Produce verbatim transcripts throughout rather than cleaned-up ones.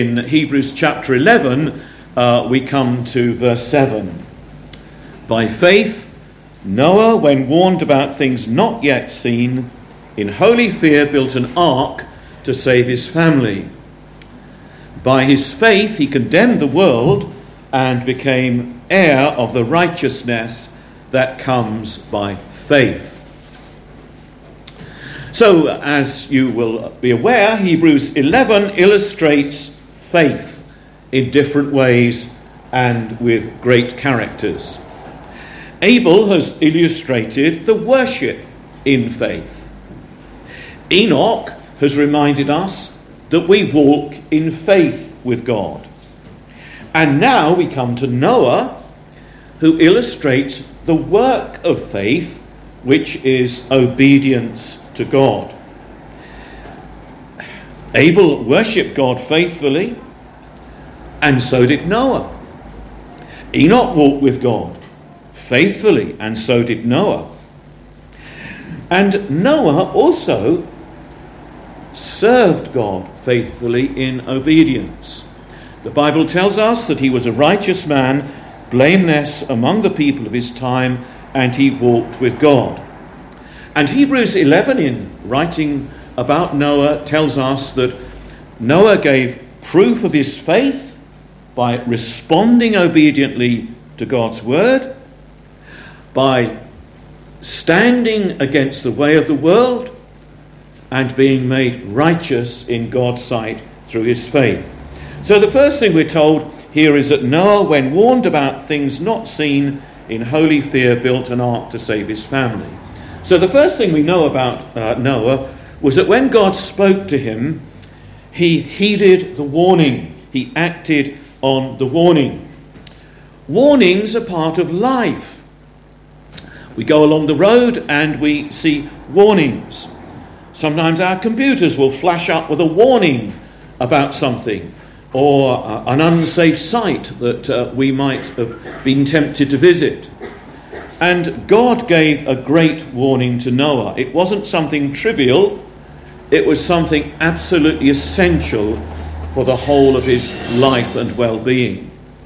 In Hebrews chapter eleven, uh, we come to verse seven. By faith, Noah, when warned about things not yet seen, in holy fear built an ark to save his family. By his faith, he condemned the world and became heir of the righteousness that comes by faith. So, as you will be aware, Hebrews eleven illustrates faith in different ways and with great characters. Abel has illustrated the worship in faith. Enoch has reminded us that we walk in faith with God. And now we come to Noah, who illustrates the work of faith, which is obedience to God. Abel worshipped God faithfully, and so did Noah. Enoch walked with God faithfully, and so did Noah. And Noah also served God faithfully in obedience. The Bible tells us that he was a righteous man, blameless among the people of his time, and he walked with God. And Hebrews eleven, in writing about Noah, tells us that Noah gave proof of his faith by responding obediently to God's word, by standing against the way of the world, and being made righteous in God's sight through his faith. So the first thing we're told here is that Noah, when warned about things not seen, in holy fear built an ark to save his family. So the first thing we know about uh, Noah was that when God spoke to him, he heeded the warning. He acted on the warning. Warnings are part of life. We go along the road and we see warnings. Sometimes our computers will flash up with a warning about something, or uh, an unsafe site that uh, we might have been tempted to visit. And God gave a great warning to Noah. It wasn't something trivial. It was something absolutely essential for the whole of his life and well-being.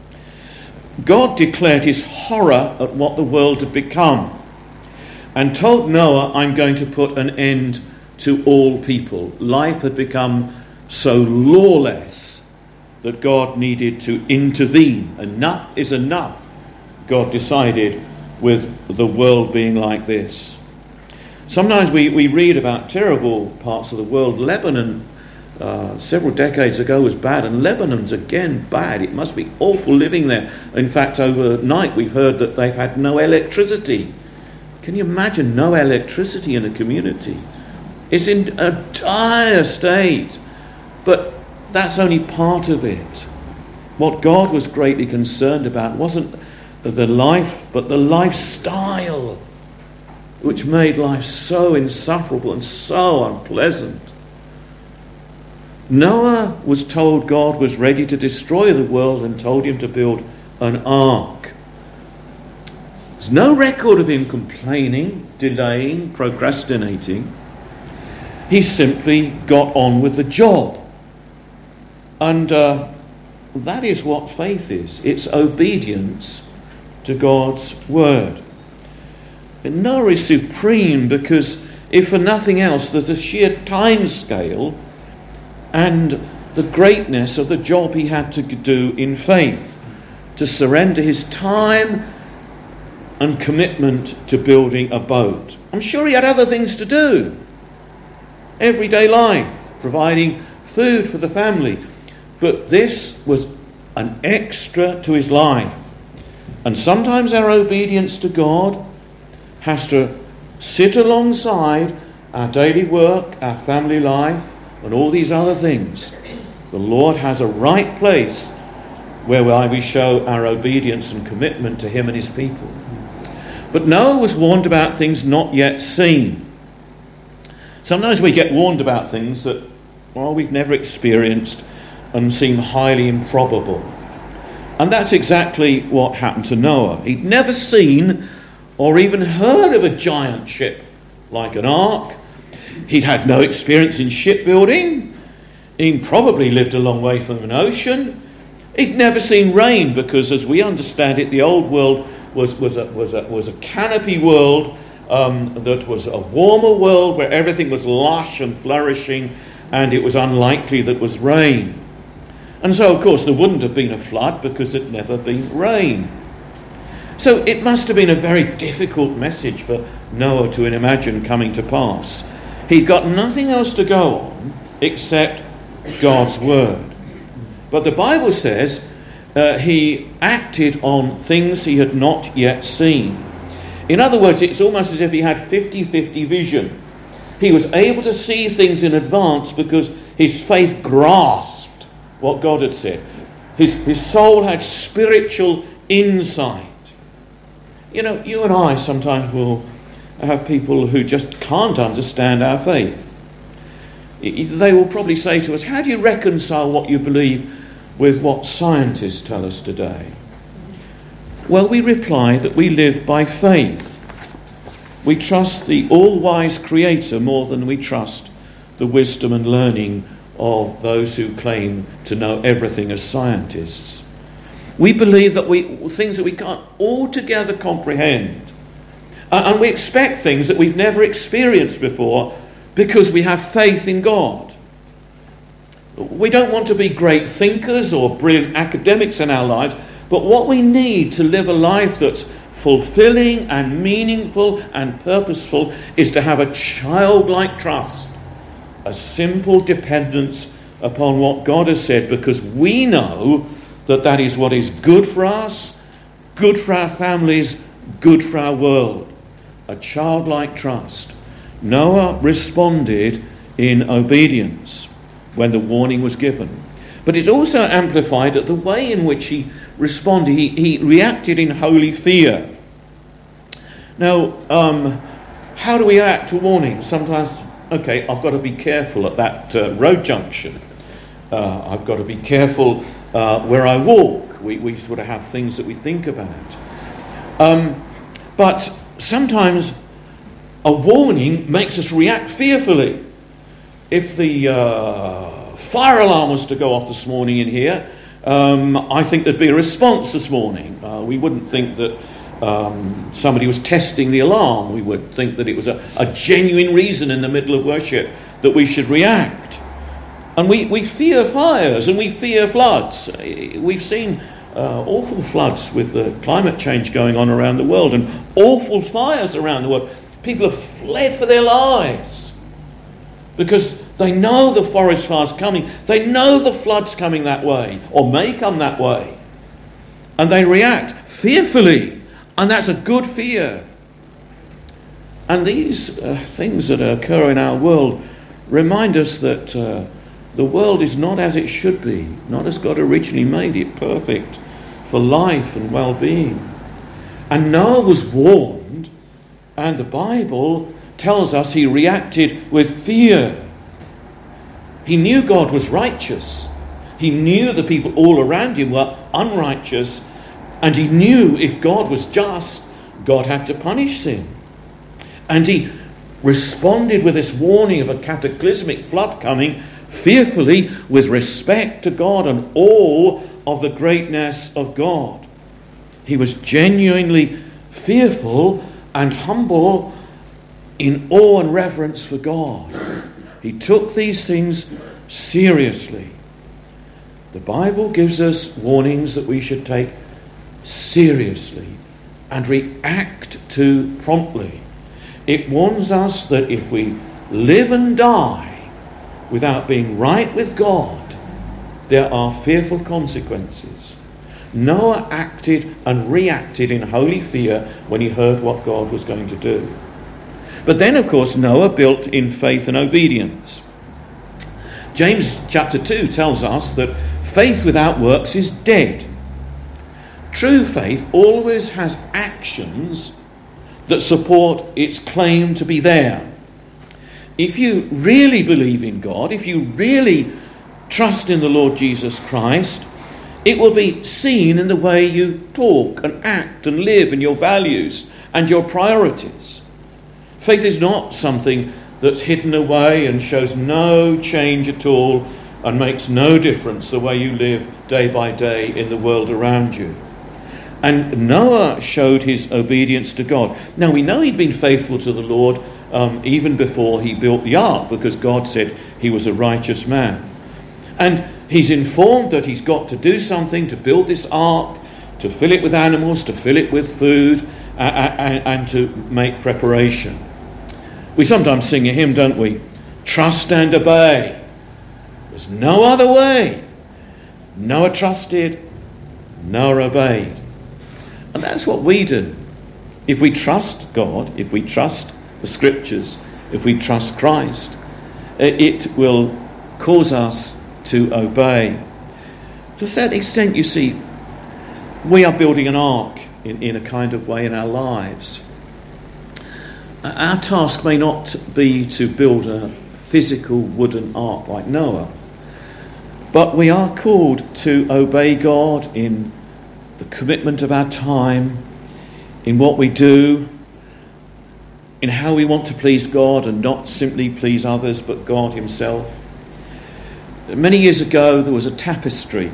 God declared his horror at what the world had become and told Noah, I'm going to put an end to all people. Life had become so lawless that God needed to intervene. Enough is enough, God decided, with the world being like this. Sometimes we, we read about terrible parts of the world. Lebanon, uh, several decades ago, was bad, and Lebanon's again bad. It must be awful living there. In fact, overnight we've heard that they've had no electricity. Can you imagine no electricity in a community? It's in a dire state. But that's only part of it. What God was greatly concerned about wasn't the life, but the lifestyle, which made life so insufferable and so unpleasant. Noah was told God was ready to destroy the world and told him to build an ark. There's no record of him complaining, delaying, procrastinating. He simply got on with the job. And uh, that is what faith is. It's obedience to God's word. And Noah is supreme because, if for nothing else, there's the sheer time scale and the greatness of the job he had to do in faith, to surrender his time and commitment to building a boat. I'm sure he had other things to do. Everyday life, providing food for the family. But this was an extra to his life. And sometimes our obedience to God has to sit alongside our daily work, our family life, and all these other things. The Lord has a right place whereby we show our obedience and commitment to him and his people. But Noah was warned about things not yet seen. Sometimes we get warned about things that, well, we've never experienced and seem highly improbable. And that's exactly what happened to Noah. He'd never seen or even heard of a giant ship like an ark. He'd had no experience in shipbuilding. He probably lived a long way from an ocean. He'd never seen rain because, as we understand it, the old world was, was, a, was, a, was a canopy world um, that was a warmer world where everything was lush and flourishing, and it was unlikely that was rain. And so, of course, there wouldn't have been a flood because there'd never been rain. So it must have been a very difficult message for Noah to imagine coming to pass. He'd got nothing else to go on except God's word. But the Bible says uh, he acted on things he had not yet seen. In other words, it's almost as if he had fifty-fifty vision. He was able to see things in advance because his faith grasped what God had said. His, his soul had spiritual insight. You know, you and I sometimes will have people who just can't understand our faith. They will probably say to us, how do you reconcile what you believe with what scientists tell us today? Well, we reply that we live by faith. We trust the all-wise Creator more than we trust the wisdom and learning of those who claim to know everything as scientists. We believe that we things that we can't altogether comprehend. And we expect things that we've never experienced before because we have faith in God. We don't want to be great thinkers or brilliant academics in our lives, but what we need to live a life that's fulfilling and meaningful and purposeful is to have a childlike trust, a simple dependence upon what God has said, because we know that that is what is good for us, good for our families, good for our world. A childlike trust. Noah responded in obedience when the warning was given. But it's also amplified that the way in which he responded, he, he reacted in holy fear. Now, um, how do we act to warnings? Sometimes, okay, I've got to be careful at that uh, road junction. Uh, I've got to be careful uh, where I walk. We, we sort of have things that we think about. Um, but sometimes a warning makes us react fearfully. If the uh, fire alarm was to go off this morning in here, um, I think there'd be a response this morning. Uh, we wouldn't think that um, somebody was testing the alarm. We would think that it was a, a genuine reason in the middle of worship that we should react. And we, we fear fires and we fear floods. We've seen uh, awful floods with the climate change going on around the world and awful fires around the world. People have fled for their lives because they know the forest fire's coming. They know the flood's coming that way or may come that way. And they react fearfully. And that's a good fear. And these uh, things that occur in our world remind us that uh, the world is not as it should be, not as God originally made it, perfect for life and well-being. And Noah was warned, and the Bible tells us he reacted with fear. He knew God was righteous. He knew the people all around him were unrighteous, and he knew if God was just, God had to punish sin. And he responded with this warning of a cataclysmic flood coming, fearfully, with respect to God and awe of the greatness of God. He was genuinely fearful and humble in awe and reverence for God. He took these things seriously. The Bible gives us warnings that we should take seriously and react to promptly. It warns us that if we live and die without being right with God, there are fearful consequences. Noah acted and reacted in holy fear when he heard what God was going to do. But then, of course, Noah built in faith and obedience. James chapter two tells us that faith without works is dead. True faith always has actions that support its claim to be there. If you really believe in God, if you really trust in the Lord Jesus Christ, it will be seen in the way you talk and act and live, in your values and your priorities. Faith is not something that's hidden away and shows no change at all and makes no difference the way you live day by day in the world around you. And Noah showed his obedience to God. Now we know he'd been faithful to the Lord um, even before he built the ark, because God said he was a righteous man. And he's informed that he's got to do something to build this ark, to fill it with animals, to fill it with food, uh, and, and to make preparation. We sometimes sing a hymn, don't we? Trust and obey. There's no other way. Noah trusted, Noah obeyed. And that's what we do. If we trust God, if we trust the Scriptures, if we trust Christ, it will cause us to obey. To a certain extent, you see, we are building an ark in, in a kind of way in our lives. Our task may not be to build a physical wooden ark like Noah, but we are called to obey God in the commitment of our time, in what we do, in how we want to please God and not simply please others but God himself. Many years ago there was a tapestry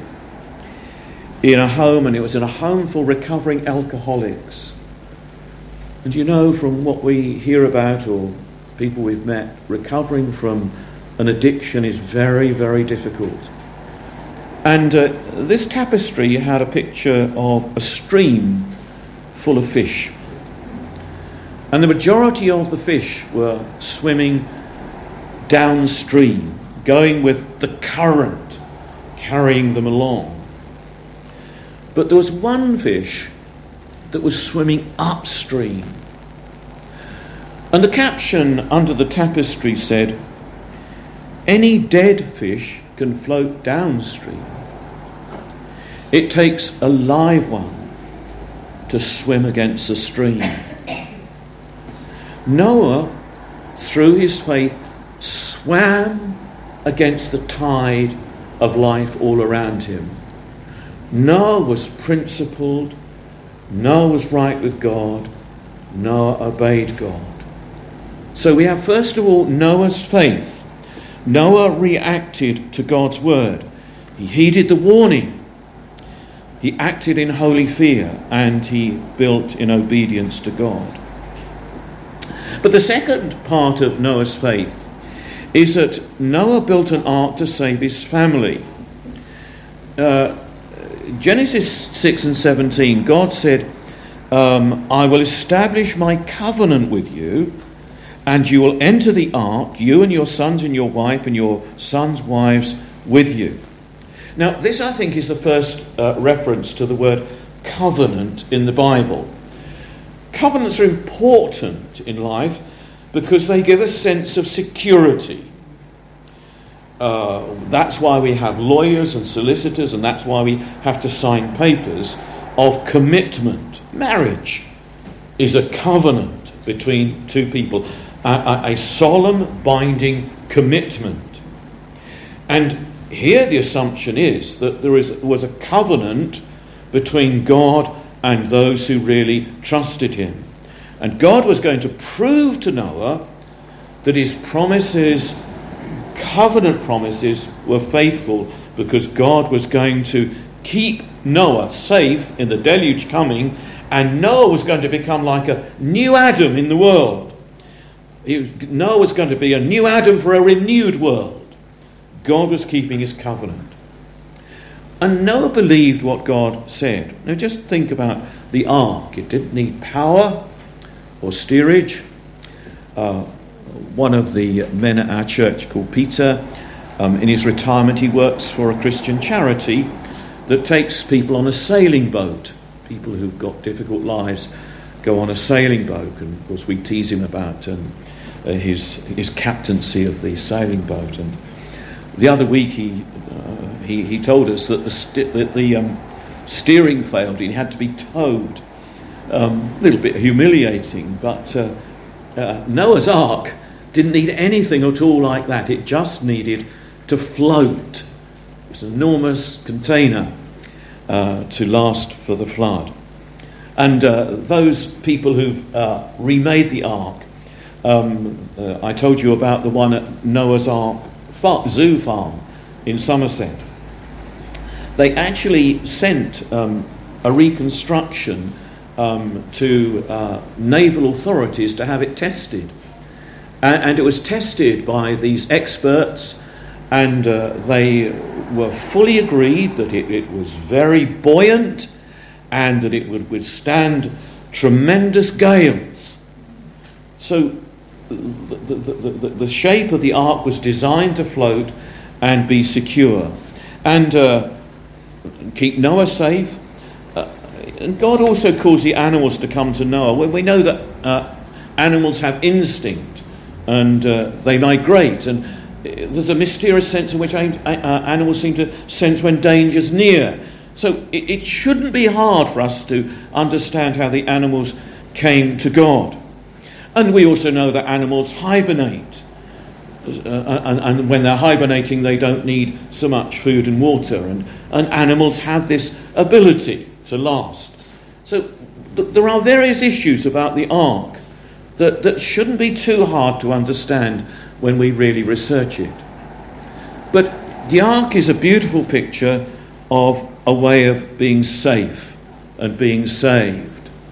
in a home, and it was in a home for recovering alcoholics. And you know, from what we hear about or people we've met, recovering from an addiction is very, very difficult. And uh, this tapestry had a picture of a stream full of fish. And the majority of the fish were swimming downstream, going with the current, carrying them along. But there was one fish that was swimming upstream. And the caption under the tapestry said, "Any dead fish can float downstream. It takes a live one to swim against the stream." Noah, through his faith, swam against the tide of life all around him. Noah was principled. Noah was right with God. Noah obeyed God. So we have, first of all, Noah's faith. Noah reacted to God's word. He heeded the warning. He acted in holy fear, and he built in obedience to God. But the second part of Noah's faith is that Noah built an ark to save his family. Uh, Genesis six and seventeen, God said, um, "I will establish my covenant with you, and you will enter the ark, you and your sons and your wife and your sons' wives with you." Now, this, I think, is the first uh, reference to the word covenant in the Bible. Covenants are important in life because they give a sense of security. Uh, that's why we have lawyers and solicitors, and that's why we have to sign papers of commitment. Marriage is a covenant between two people, a, a, a solemn, binding commitment. And here the assumption is that there is, was a covenant between God and those who really trusted him. And God was going to prove to Noah that his promises, covenant promises, were faithful, because God was going to keep Noah safe in the deluge coming, and Noah was going to become like a new Adam in the world. He, Noah was going to be a new Adam for a renewed world. God was keeping his covenant. And Noah believed what God said. Now just think about the ark. It didn't need power or steerage. Uh, one of the men at our church called Peter, um, in his retirement he works for a Christian charity that takes people on a sailing boat. People who've got difficult lives go on a sailing boat, and of course we tease him about um, uh, his his captaincy of the sailing boat. And the other week he uh, he, he told us that the st- that the um, steering failed and he had to be towed. Um, a little bit humiliating, but uh, uh, Noah's Ark didn't need anything at all like that. It just needed to float. It's an enormous container uh, to last for the flood. And uh, those people who've uh, remade the Ark, um, uh, I told you about the one at Noah's Ark Far- Zoo Farm in Somerset. They actually sent um, a reconstruction um, to uh, naval authorities to have it tested. And, and it was tested by these experts, and uh, they were fully agreed that it, it was very buoyant and that it would withstand tremendous gales. So the, the, the, the shape of the ark was designed to float and be secure and uh, keep Noah safe. Uh, and God also caused the animals to come to Noah. Well, we know that uh, animals have instinct and uh, they migrate, and there's a mysterious sense in which animals seem to sense when danger's near. So it, it shouldn't be hard for us to understand how the animals came to God. And we also know that animals hibernate. Uh, and, and when they're hibernating, they don't need so much food and water. And, and animals have this ability to last. So th- there are various issues about the ark that, that shouldn't be too hard to understand when we really research it. But the ark is a beautiful picture of a way of being safe and being saved.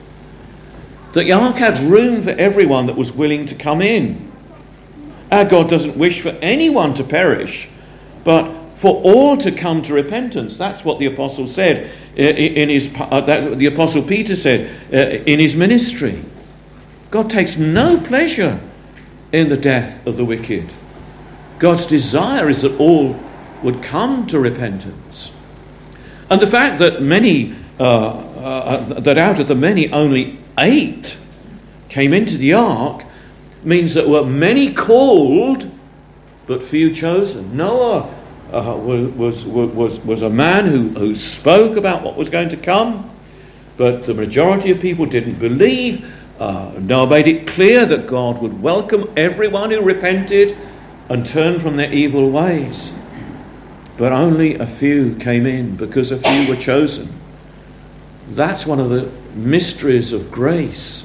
The ark had room for everyone that was willing to come in. Our God doesn't wish for anyone to perish, but for all to come to repentance. That's what the apostle said in his. Uh, that the apostle Peter said uh, in his ministry. God takes no pleasure in the death of the wicked. God's desire is that all would come to repentance. And the fact that many, uh, uh, that out of the many only eight came into the ark means that there were many called but few chosen. Noah uh, was, was, was, was a man who, who spoke about what was going to come, but the majority of people didn't believe. Uh, Noah made it clear that God would welcome everyone who repented and turned from their evil ways. But only a few came in because a few were chosen. That's one of the mysteries of grace.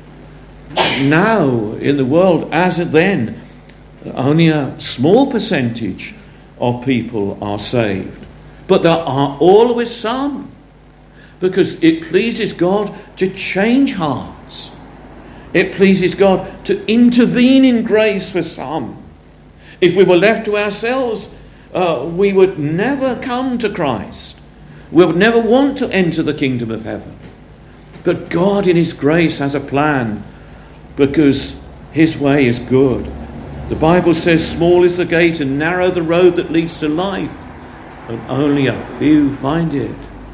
Now, in the world, as then, only a small percentage of people are saved. But there are always some, because it pleases God to change hearts. It pleases God to intervene in grace for some. If we were left to ourselves, uh, we would never come to Christ. We would never want to enter the kingdom of heaven. But God in his grace has a plan, because his way is good. The Bible says, small is the gate and narrow the road that leads to life, and only a few find it.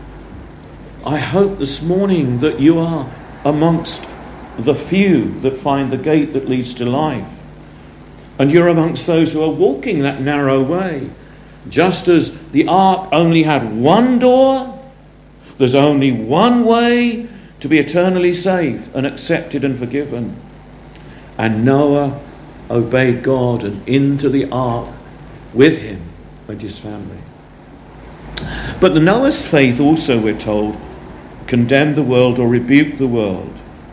I hope this morning that you are amongst the few that find the gate that leads to life. And you're amongst those who are walking that narrow way. Just as the ark only had one door, there's only one way to be eternally saved and accepted and forgiven. And Noah obeyed God and into the ark with him and his family. But the Noah's faith also, we're told, condemned the world or rebuked the world.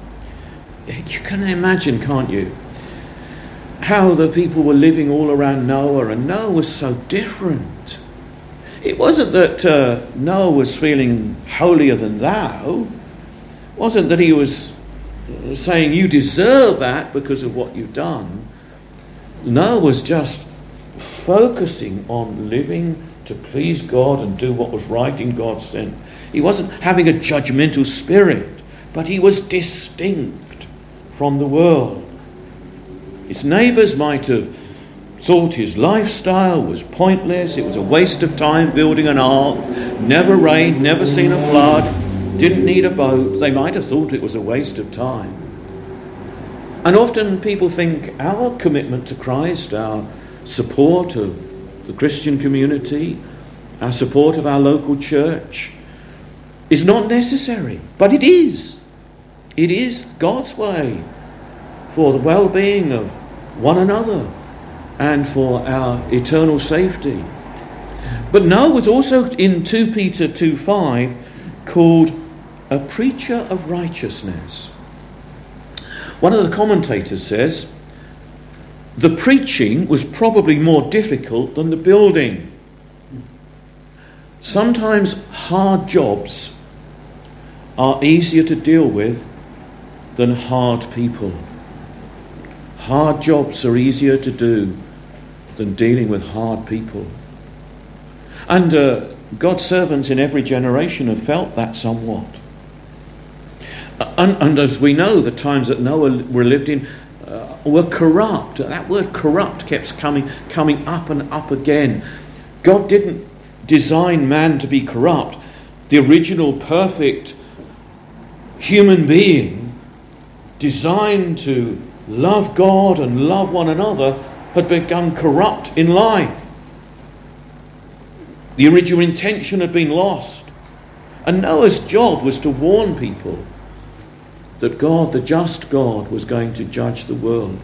You can imagine, can't you, how the people were living all around Noah, and Noah was so different. It wasn't that uh, Noah was feeling holier than thou. It wasn't that he was saying you deserve that because of what you've done. Noah was just focusing on living to please God and do what was right in God's sight. He wasn't having a judgmental spirit, but he was distinct from the world. His neighbours might have thought his lifestyle was pointless, it was a waste of time building an ark, never rained, never seen a flood, didn't need a boat. They might have thought it was a waste of time. And often people think our commitment to Christ, our support of the Christian community, our support of our local church is not necessary. But it is. It is God's way for the well-being of one another and for our eternal safety. But Noah was also in Second Peter two five called a preacher of righteousness. One of the commentators says, the preaching was probably more difficult than the building. Sometimes hard jobs are easier to deal with than hard people. Hard jobs are easier to do than dealing with hard people. And uh, God's servants in every generation have felt that somewhat. And, and as we know, the times that Noah were lived in uh, were corrupt. That word corrupt kept coming, coming up and up again. God didn't design man to be corrupt. The original perfect human being, designed to love God and love one another, had become corrupt in life. The original intention had been lost. And Noah's job was to warn people that God, the just God, was going to judge the world.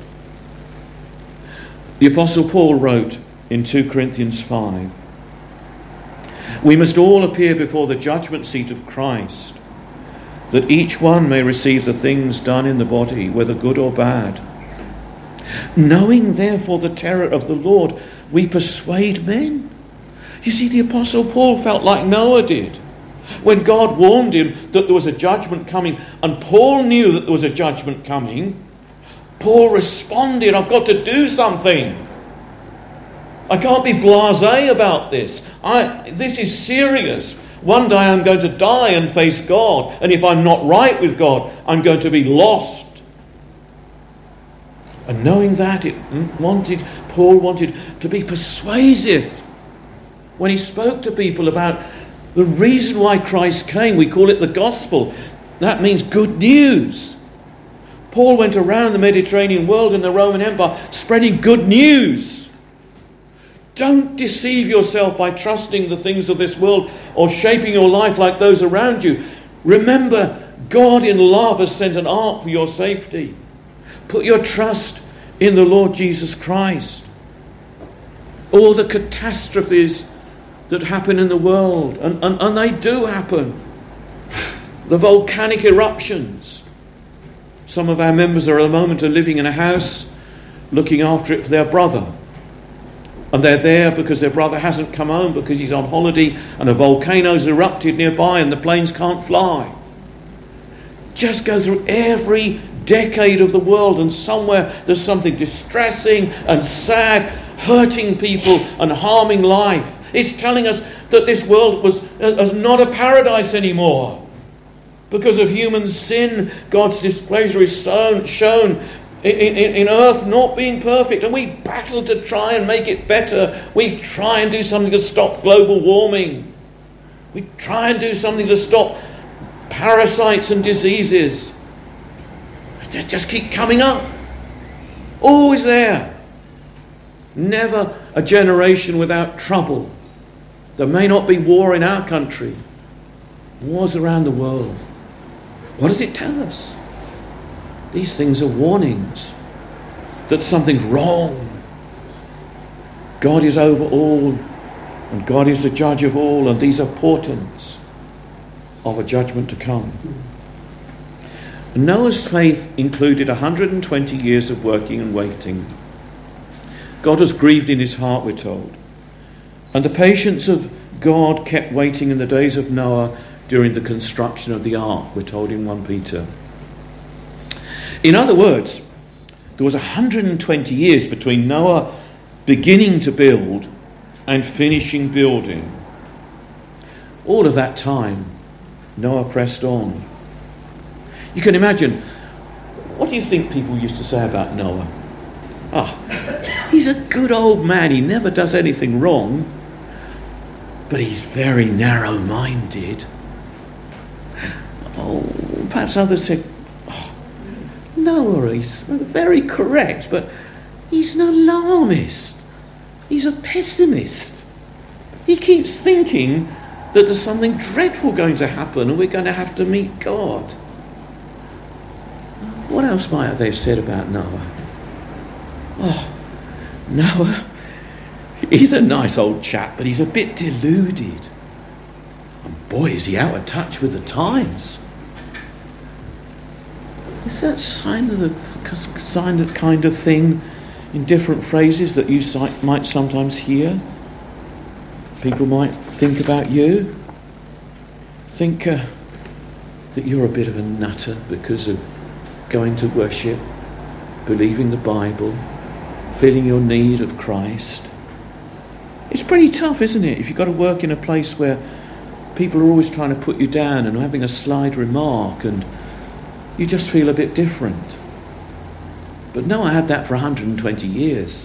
The Apostle Paul wrote in two Corinthians five, "We must all appear before the judgment seat of Christ, that each one may receive the things done in the body, whether good or bad. Knowing therefore the terror of the Lord, we persuade men." You see, the Apostle Paul felt like Noah did. When God warned him that there was a judgment coming, and Paul knew that there was a judgment coming, Paul responded, "I've got to do something. I can't be blasé about this. I, this is serious. One day I'm going to die and face God, and if I'm not right with God, I'm going to be lost." And knowing that, it wanted Paul wanted to be persuasive when he spoke to people about the reason why Christ came. We call it the gospel. That means good news. Paul went around the Mediterranean world and the Roman Empire spreading good news. Don't deceive yourself by trusting the things of this world or shaping your life like those around you. Remember, God in love has sent an ark for your safety. Put your trust in the Lord Jesus Christ. All the catastrophes that happen in the world, and, and, and they do happen. The volcanic eruptions. Some of our members are at the moment are living in a house looking after it for their brother. And they're there because their brother hasn't come home because he's on holiday and a volcano's erupted nearby and the planes can't fly. Just go through every decade of the world and somewhere there's something distressing and sad, hurting people and harming life. It's telling us that this world was is not a paradise anymore. Because of human sin, God's displeasure is shown, shown in, in, in earth not being perfect. And we battle to try and make it better. We try and do something to stop global warming. We try and do something to stop parasites and diseases. They just keep coming up. Always there. Never a generation without trouble. There may not be war in our country. Wars around the world. What does it tell us? These things are warnings that something's wrong. God is over all, and God is the judge of all, and these are portents of a judgment to come. Noah's faith included one hundred twenty years of working and waiting. God was grieved in his heart, we're told. And the patience of God kept waiting in the days of Noah during the construction of the ark, we're told in First Peter. In other words, there was one hundred twenty years between Noah beginning to build and finishing building. All of that time, Noah pressed on. You can imagine, what do you think people used to say about Noah? Ah, he's a good old man, he never does anything wrong, but he's very narrow-minded. Oh, perhaps others said, oh, Noah is very correct, but he's an alarmist. He's a pessimist. He keeps thinking that there's something dreadful going to happen and we're going to have to meet God. What else might they have said about Noah? Oh, Noah, he's a nice old chap, but he's a bit deluded. And boy, is he out of touch with the times. Is that sign of the sign of kind of thing in different phrases that you might sometimes hear? people might think about you. Think uh, that you're a bit of a nutter because of going to worship, believing the Bible, feeling your need of Christ. It's pretty tough, isn't it, if you've got to work in a place where people are always trying to put you down and having a slight remark, and you just feel a bit different. But no, I had that for one hundred twenty years.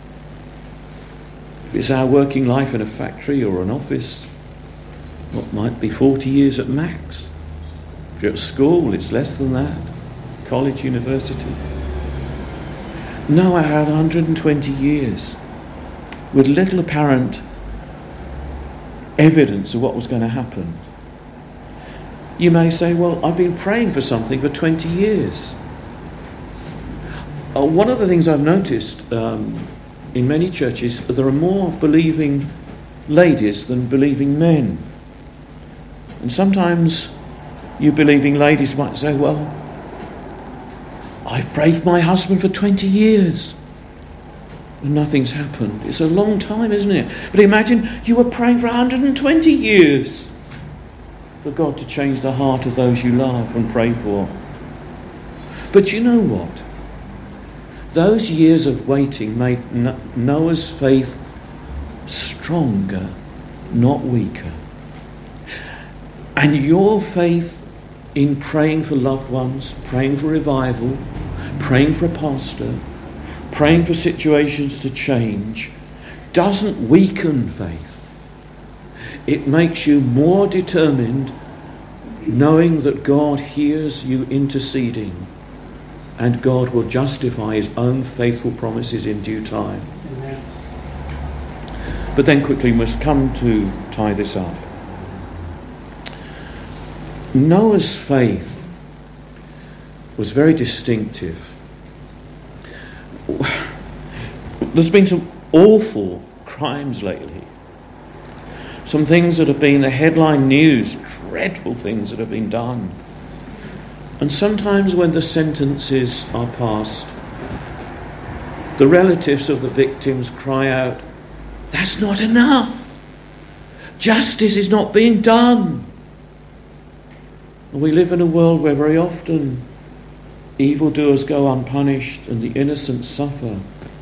If it's our working life in a factory or an office, what might be forty years at max. If you're at school, it's less than that. College, university. No, I had one hundred twenty years with little apparent evidence of what was going to happen. You may say, well, I've been praying for something for twenty years. Uh, one of the things I've noticed um, in many churches, there are more believing ladies than believing men. And sometimes you believing ladies might say, well, I've prayed for my husband for twenty years and nothing's happened. It's a long time, isn't it? But imagine you were praying for one hundred twenty years for God to change the heart of those you love and pray for. But you know what? Those years of waiting made Noah's faith stronger, not weaker. And your faith in praying for loved ones, praying for revival, praying for a pastor, praying for situations to change, doesn't weaken faith. It makes you more determined, knowing that God hears you interceding and God will justify his own faithful promises in due time. Amen. But then quickly we must come to tie this up. Noah's faith was very distinctive. There's been some awful crimes lately. Some things that have been the headline news, dreadful things that have been done. And sometimes when the sentences are passed, the relatives of the victims cry out, "That's not enough. Justice is not being done." And we live in a world where very often evildoers go unpunished and the innocent suffer.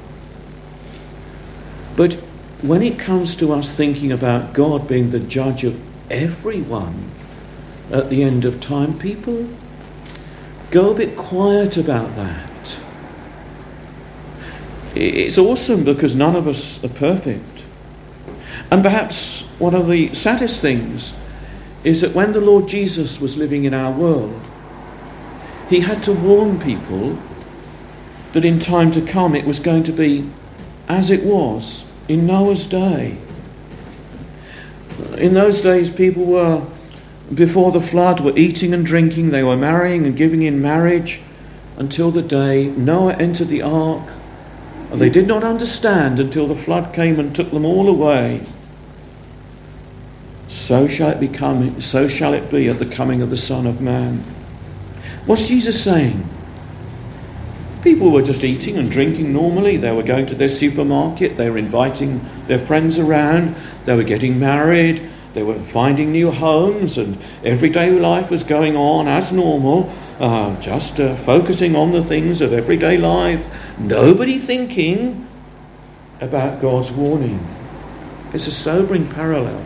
But when it comes to us thinking about God being the judge of everyone at the end of time, people go a bit quiet about that. It's awesome because none of us are perfect. And perhaps one of the saddest things is that when the Lord Jesus was living in our world, he had to warn people that in time to come it was going to be as it was in Noah's day. In those days, people were, before the flood, were eating and drinking, they were marrying and giving in marriage until the day Noah entered the ark, and they did not understand until the flood came and took them all away. So shall it become, so shall it be at the coming of the Son of Man. What's Jesus saying? People were just eating and drinking normally. They were going to their supermarket. They were inviting their friends around. They were getting married. They were finding new homes, and everyday life was going on as normal, uh, just uh, focusing on the things of everyday life. Nobody thinking about God's warning. It's a sobering parallel.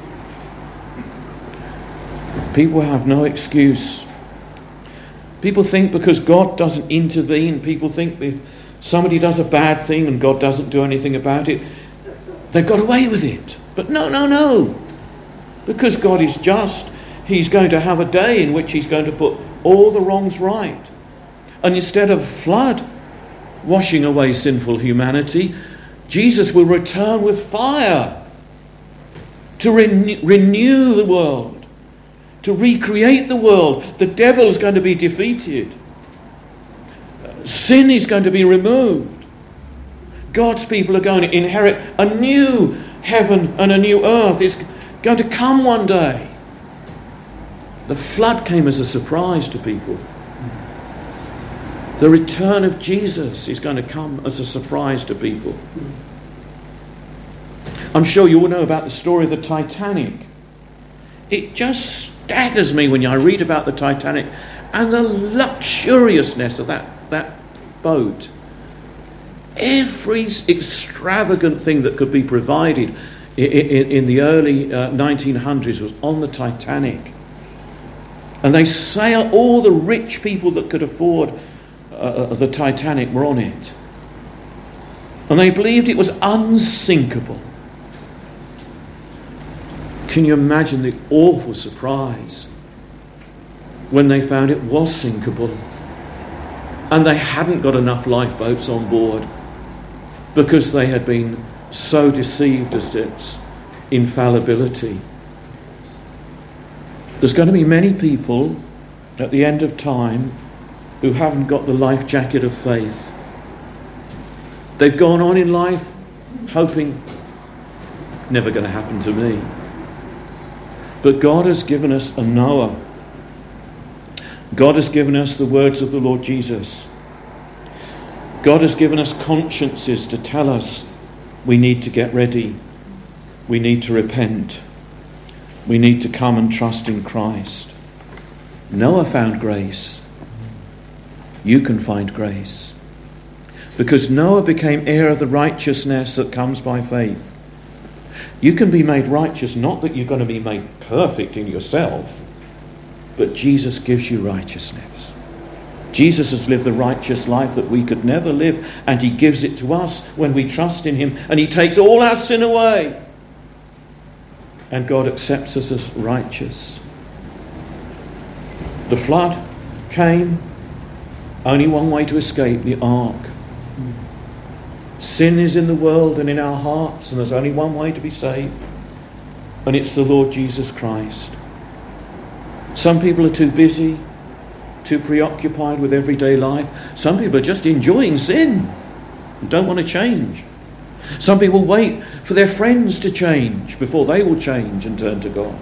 People have no excuse. People think because God doesn't intervene, people think if somebody does a bad thing and God doesn't do anything about it, they've got away with it. But no, no, no. Because God is just, he's going to have a day in which he's going to put all the wrongs right. And instead of flood washing away sinful humanity, Jesus will return with fire to renew, renew the world. To recreate the world. The devil is going to be defeated. Sin is going to be removed. God's people are going to inherit a new heaven and a new earth. It's going to come one day. The flood came as a surprise to people. The return of Jesus is going to come as a surprise to people. I'm sure you all know about the story of the Titanic. It just staggers me when I read about the Titanic and the luxuriousness of that, that boat. Every extravagant thing that could be provided in, in, in the early uh, nineteen hundreds was on the Titanic. And they say all the rich people that could afford uh, the Titanic were on it. And they believed it was unsinkable. Can you imagine the awful surprise when they found it was sinkable and they hadn't got enough lifeboats on board because they had been so deceived as to its infallibility? There's going to be many people at the end of time who haven't got the life jacket of faith. They've gone on in life hoping, never going to happen to me. But God has given us a Noah. God has given us the words of the Lord Jesus. God has given us consciences to tell us we need to get ready. We need to repent. We need to come and trust in Christ. Noah found grace. You can find grace. Because Noah became heir of the righteousness that comes by faith. You can be made righteous, not that you're going to be made perfect in yourself, but Jesus gives you righteousness. Jesus has lived the righteous life that we could never live, and he gives it to us when we trust in him, and he takes all our sin away. And God accepts us as righteous. The flood came, only one way to escape, the ark. Sin is in the world and in our hearts, and there's only one way to be saved, and it's the Lord Jesus Christ. Some people are too busy, too preoccupied with everyday life. Some people are just enjoying sin and don't want to change. Some people wait for their friends to change before they will change and turn to God.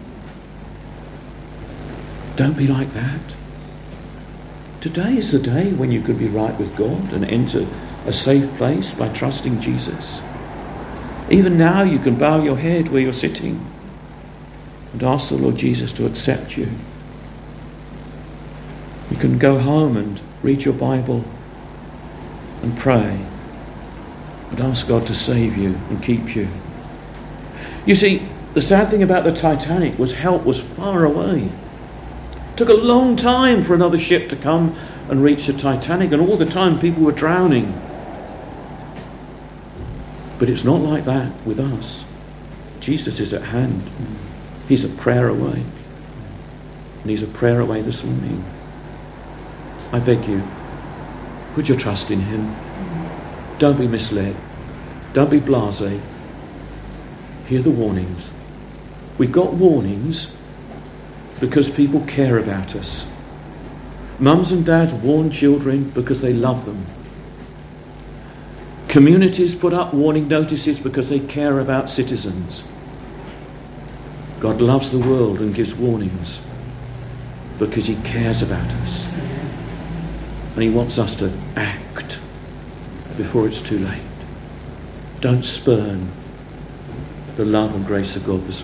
Don't be like that. Today is the day when you could be right with God and enter a safe place by trusting Jesus. Even now you can bow your head where you're sitting and ask the Lord Jesus to accept you. You can go home and read your Bible and pray and ask God to save you and keep you. You see, the sad thing about the Titanic was help was far away. It took a long time for another ship to come and reach the Titanic, and all the time people were drowning. But it's not like that with us. Jesus is at hand. He's a prayer away. And he's a prayer away this morning. I beg you, put your trust in him. Don't be misled. Don't be blasé. Hear the warnings. We've got warnings because people care about us. Mums and dads warn children because they love them. Communities put up warning notices because they care about citizens. God loves the world and gives warnings because he cares about us. And he wants us to act before it's too late. Don't spurn the love and grace of God this morning.